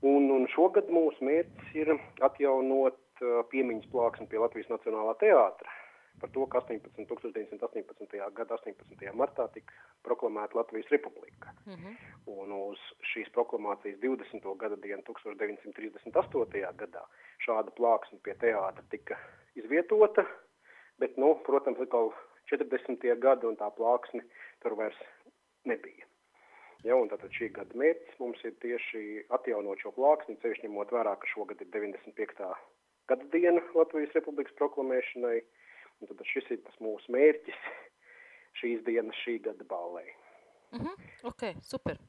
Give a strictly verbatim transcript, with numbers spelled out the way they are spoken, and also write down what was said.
Un, un šogad mūsu mērķis ir atjaunot uh, piemiņas plāksni pie Latvijas Nacionālā teātra par to, ka astoņpadsmitajā tuksneša deviņsimt astoņpadsmitajā gada astoņpadsmitajā martā tika proklamēta Latvijas Republika. Mm-hmm. Un uz šīs proklamācijas divdesmito gada dienu tūkstoš deviņsimt trīsdesmit astotajā gadā šāda plāksne pie teātra tika izvietota, bet, nu, protams, atkal četrdesmitie gadi un tā plāksne tur vairs nebija. Ja, un tātad šī gada mērķis mums ir tieši atjaunot šo plāksni, ceļš ņemot vērā, ka šogad ir deviņdesmit piektā gada diena Latvijas Republikas proklamēšanai, un tad šis ir tas mūsu mērķis šīs dienas, šī gada ballei. Mhm, ok, super.